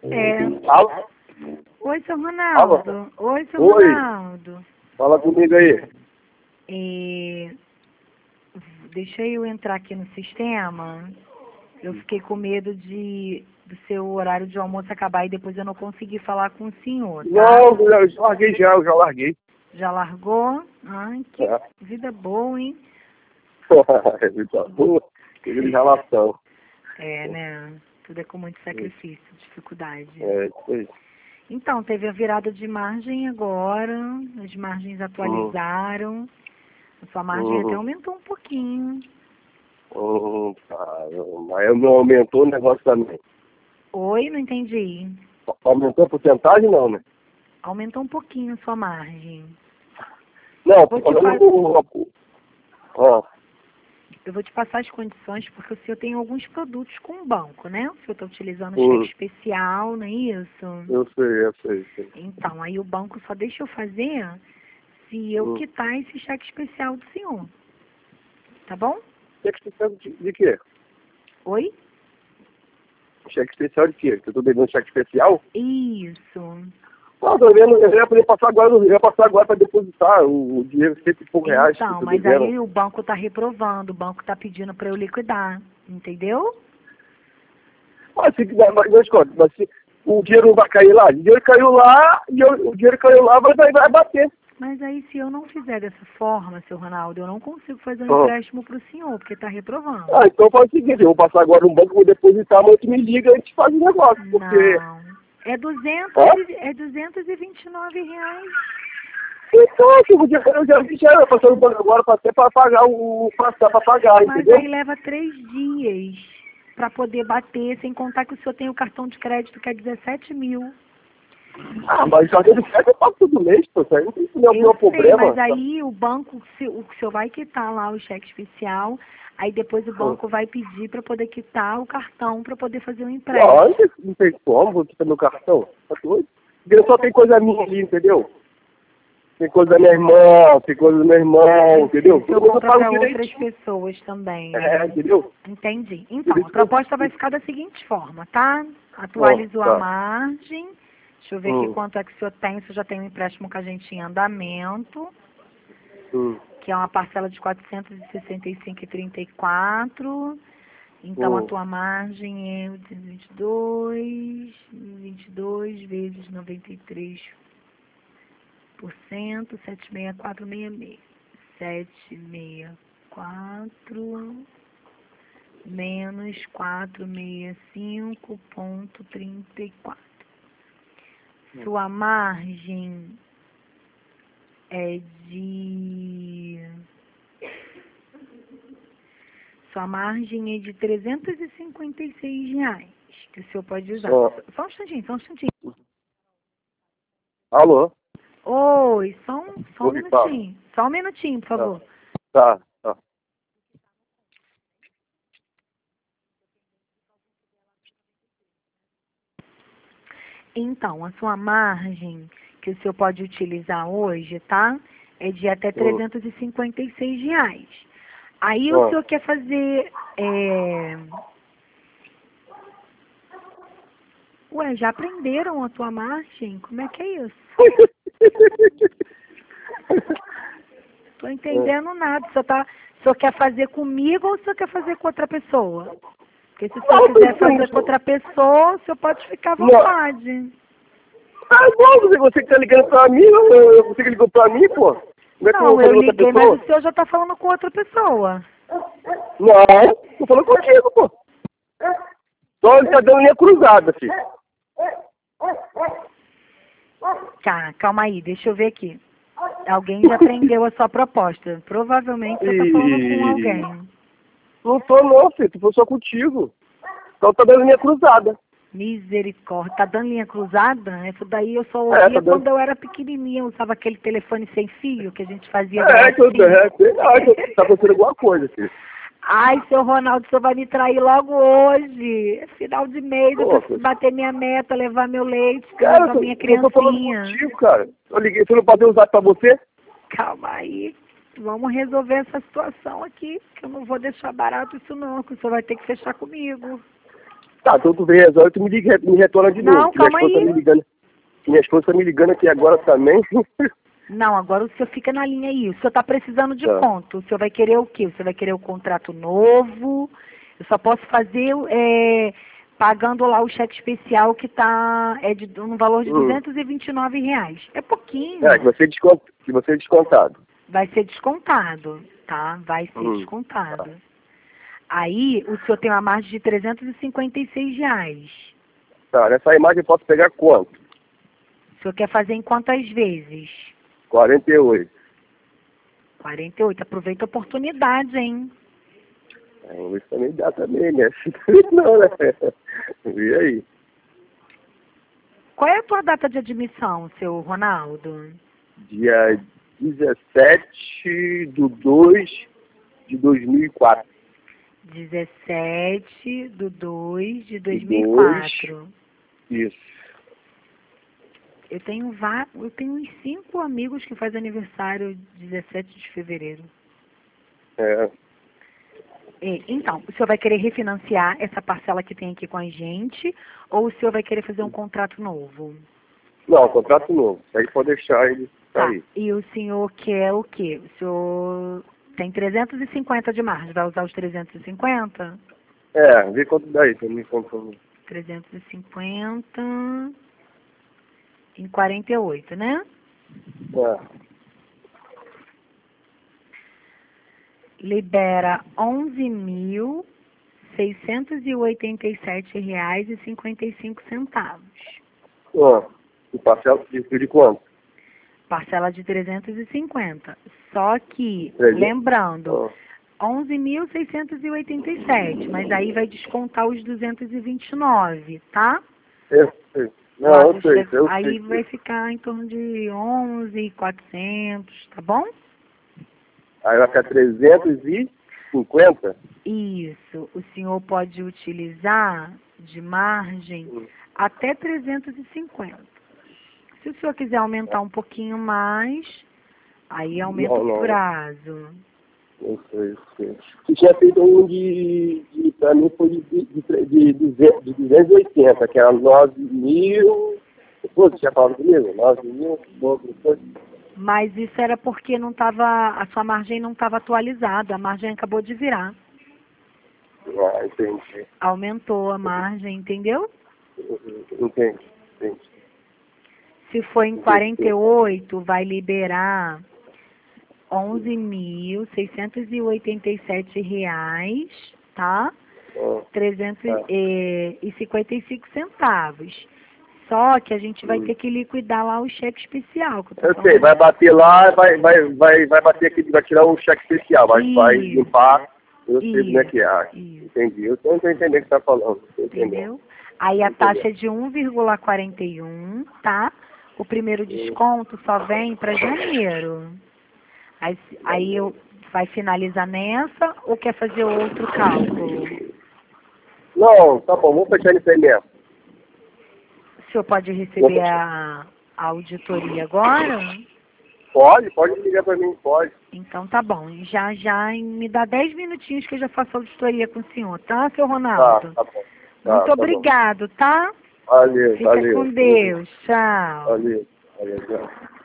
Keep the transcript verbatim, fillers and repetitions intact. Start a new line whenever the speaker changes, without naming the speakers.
É.
Alô?
Oi, seu Ronaldo.
Alô?
Oi, seu
Oi.
Ronaldo.
Fala comigo aí.
É... Deixa eu entrar aqui no sistema. Eu fiquei com medo de do seu horário de almoço acabar e depois eu não conseguir falar com o senhor, tá?
Não, eu já larguei já, eu já larguei.
Já largou? Ai, que
É.
vida boa, hein?
É muito boa. Teve relação.
É, né? Tudo é com muito sacrifício, dificuldade.
É, isso aí.
Então, teve a virada de margem agora, as margens atualizaram, a sua margem até
Uhum.
aumentou um pouquinho.
Hum, tá. Mas não aumentou o negócio também.
Oi, não entendi.
Aumentou a porcentagem não, né?
Aumentou um pouquinho a sua margem.
Não,
Vou
tô
te
falando
fa-
do... Ó,
Eu vou te passar as condições, porque o senhor tem alguns produtos com o banco, né? O senhor está utilizando o
hum,
cheque especial, não é isso?
eu sei, eu sei, sei.
Então, aí o banco só deixa eu fazer se eu
Hum.
quitar esse cheque especial do senhor. Tá bom?
Cheque especial de, de quê?
Oi?
Cheque especial de quê? Que eu tô devendo cheque especial?
Isso.
Não, tô devendo, eu ia poder passar agora, eu ia passar agora para depositar o, o dinheiro, cento e poucos reais que eu
Então,
tô
mas
devendo.
aí o banco está reprovando, o banco está pedindo para eu liquidar, entendeu?
Mas, se, mas, mas, mas, escuta, mas se o dinheiro não vai cair lá, o dinheiro caiu lá, e eu- o dinheiro caiu lá, vai, vai, vai bater.
Mas aí se eu não fizer dessa forma, seu Ronaldo, eu não consigo fazer um
Ah.
empréstimo para o senhor, porque está reprovando.
Ah, então faz o seguinte, eu vou passar agora no banco, vou depositar, amanhã tu me liga e a gente faz o negócio, porque...
Não. É duzentos,
Hã?
e- é duzentos e vinte e nove reais.
Então, que o dinheiro eu já vi, já passar no banco agora, até para pagar o... passar para pagar,
Mas
entendeu?
aí leva três dias para poder bater, sem contar que o senhor tem o cartão de crédito que é dezessete mil.
Ah, mas já deu certo, eu pago todo mês, pô, isso aí não tem nenhum
Eu sei,
problema.
mas aí o banco, se, o senhor vai quitar lá o cheque especial, aí depois o banco vai pedir para poder quitar o cartão para poder fazer o
Não,
empréstimo.
não tem, não tem como, vou quitar meu cartão. Tá doido? Porque só tem coisa minha ali, entendeu? Tem coisa da minha irmã, tem coisa do meu irmão, entendeu?
O senhor
Todo mundo
compra
paga
para outras
direitinho.
pessoas também.
É, entendeu?
Entendi. Então,
Por
a
isso que eu...
proposta vai ficar da seguinte forma, tá? Atualizou
Ó,
a
tá.
margem. Deixa eu ver aqui
Hum,
quanto é que o senhor tem. O senhor já tem um empréstimo com a gente em andamento,
hum,
que é uma parcela de quatrocentos e sessenta e cinco vírgula trinta e quatro. Então, a
hum.
tua margem é oitocentos e vinte e dois, vinte e dois vezes noventa e três por cento, setecentos e sessenta e quatro vírgula sessenta e seis. setecentos e sessenta e quatro menos quatrocentos e sessenta e cinco vírgula trinta e quatro. Sua margem é de... Sua margem é de trezentos e cinquenta e seis reais, que o senhor pode usar.
Ó.
Só um instantinho, só um instantinho.
Alô?
Oi, só um, só um
Oi, fala.
minutinho. Só um minutinho, por favor.
Tá, tá.
Então, a sua margem que o senhor pode utilizar hoje, tá? É de até
Hum.
trezentos e cinquenta e seis reais. Aí o
Ó.
senhor quer fazer... É... Ué, já aprenderam a tua margem? Como é que é isso? Tô entendendo nada. O senhor, tá... o senhor quer fazer comigo ou o senhor quer fazer com outra pessoa? Porque se o senhor
Não,
quiser
não,
fazer
não.
com outra pessoa, o senhor pode ficar à
Não.
vontade.
Ah, bom, você, você que tá ligando pra mim, eu, eu- você que ligou pra mim, pô. Como é que eu vou
Não,
fazer
eu
com outra
liguei, mas
pessoa?
o senhor já está falando com outra pessoa.
Não, tô falando contigo, pô. Só ele tá dando linha cruzada, filho.
Tá, calma aí, deixa eu ver aqui. Alguém já prendeu a sua proposta. Provavelmente você está falando com
E...
alguém.
Não tô não, filho, tu foi só contigo. Então tá dando linha cruzada.
Misericórdia. Tá dando linha cruzada? Essa daí eu só
É,
ouvia
tá dando...
quando eu era pequenininha. Eu usava aquele telefone sem fio que a gente fazia
É, que eu...
gracinha.
É, sei lá, que tá acontecendo alguma coisa, filho.
Ai, seu Ronaldo, o senhor vai me trair logo hoje. É final de mês, eu
Pô,
preciso bater minha meta, levar meu leite
cara,
para
eu
minha
tô, eu tô falando
criancinha.
contigo, cara. Eu liguei, você não pode usar pra você?
Calma aí. Vamos resolver essa situação aqui, que eu não vou deixar barato isso não, que o senhor vai ter que fechar comigo.
Tá, então tu vem, resolve, tu me, liga, me retorna de
Não,
novo.
calma
minha esposa
aí.
Tá me ligando, minha esposa tá me ligando aqui agora também.
Não, agora o senhor fica na linha aí. O senhor está precisando de
Tá.
quanto? O senhor vai querer o quê? O senhor vai querer o contrato novo? Eu só posso fazer é, pagando lá o cheque especial que tá é de um valor de
Hum.
duzentos e vinte e nove reais. É pouquinho.
É, que você é descont... que você é descontado.
Vai ser descontado, tá? Vai ser
Hum.
descontado. Aí o senhor tem uma margem de trezentos e cinquenta e seis reais.
Tá, nessa imagem eu posso pegar quanto?
O senhor quer fazer em quantas vezes?
quarenta e oito.
quarenta e oito. Aproveita a oportunidade, hein?
É, isso também dá também, né? Não, né? E aí?
Qual é a tua data de admissão, seu Ronaldo?
Dia dezessete de dois de dois mil e quatro.
dezessete de dois de dois mil e quatro.
Isso.
Eu tenho, va- eu tenho uns cinco amigos que fazem aniversário dezessete de fevereiro.
É.
É, então, o senhor vai querer refinanciar essa parcela que tem aqui com a gente ou o senhor vai querer fazer um contrato novo?
Não, contrato novo. Aí pode deixar ele
Tá.
sair.
E o senhor quer o quê? O senhor tem trezentos e cinquenta de margem, vai usar os trezentos e cinquenta?
É, vê quanto dá aí pra mim. Quanto...
trezentos e cinquenta em quarenta e oito, né?
É.
Libera onze mil seiscentos e oitenta e sete reais e cinquenta e cinco centavos.
Ah, o parcela de, de quanto?
Parcela de trezentos e cinquenta. Só que,
trezentos.
lembrando,
Ah.
onze mil seiscentos e oitenta e sete, mas aí vai descontar os duzentos e vinte e nove, tá?
Eu sei. Não,
Lá
eu
dos
sei,
tre-
eu
aí
sei.
vai ficar em torno de onze mil e quatrocentos, tá bom?
Aí vai ficar trezentos e cinquenta?
Isso. O senhor pode utilizar de margem
Hum.
até trezentos e cinquenta. Se o senhor quiser aumentar um pouquinho mais, aí aumenta
Não,
o
não.
prazo.
Eu sei, eu sei. Você tinha feito um de, de pra mim foi de, de, de, de, duzentos, de duzentos e oitenta, que era nove mil. Pô, você tinha falado comigo? nove mil, pouco, depois.
Mas isso era porque não tava, a sua margem não estava atualizada, a margem acabou de virar.
Ah, entendi.
Aumentou a margem, entendeu?
Entendi, entendi.
Se for em quarenta e oito, vai liberar onze mil seiscentos e oitenta e sete reais, tá?
Ah,
trezentos
tá.
e cinquenta e cinco centavos. Só que a gente vai
Hum.
ter que liquidar lá o cheque especial. Que eu tô
Eu
falando.
sei, vai bater lá, vai, vai, vai, vai bater aqui, vai tirar um cheque especial, vai, vai
Isso.
limpar. Eu sei como é
Isso,
que é.
isso.
Entendi. Eu não estou entendendo o que você está falando. Tô entendendo.
Entendeu? Aí a
Entendeu.
taxa é de um vírgula quarenta e um, tá? O primeiro desconto só vem para janeiro. Aí, aí eu vai finalizar nessa ou quer fazer outro cálculo?
Não, tá bom, vamos fechar isso aí mesmo.
O senhor pode receber a, a auditoria agora?
Pode, pode ligar para mim, pode.
Então tá bom. Já já me dá dez minutinhos que eu já faço a auditoria com o senhor, tá, seu
Tá,
Ronaldo?
tá bom. Tá,
Muito
tá
obrigado, tá?
bom. Valeu,
Fica
valeu.
com Deus. Tchau.
Valeu, valeu. Tchau.